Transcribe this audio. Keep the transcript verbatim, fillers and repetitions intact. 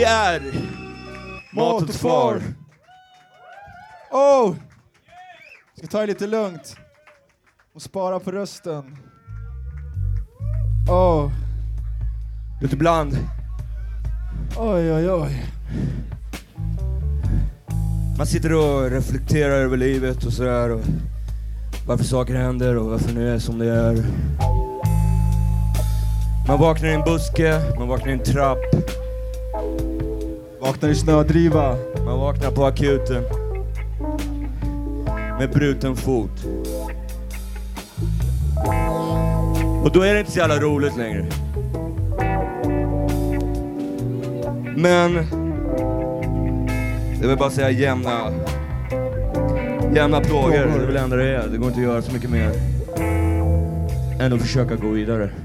Vi är Mat åt far. Oh! Ska ta det lite lugnt och spara på rösten. Oh. Lite bland. Oj, oj, oj. Man sitter och reflekterar över livet och sådär, och varför saker händer och varför det är som det är. Man vaknar i en buske, man vaknar i en trapp. Vaknar i snödriva. Man vaknar på akuten med bruten fot. Och då är det inte så jävla roligt längre. Men det vill bara säga jämna Jämna plågor, det är väl ändå det är. Det går inte att göra så mycket mer än att försöka gå vidare.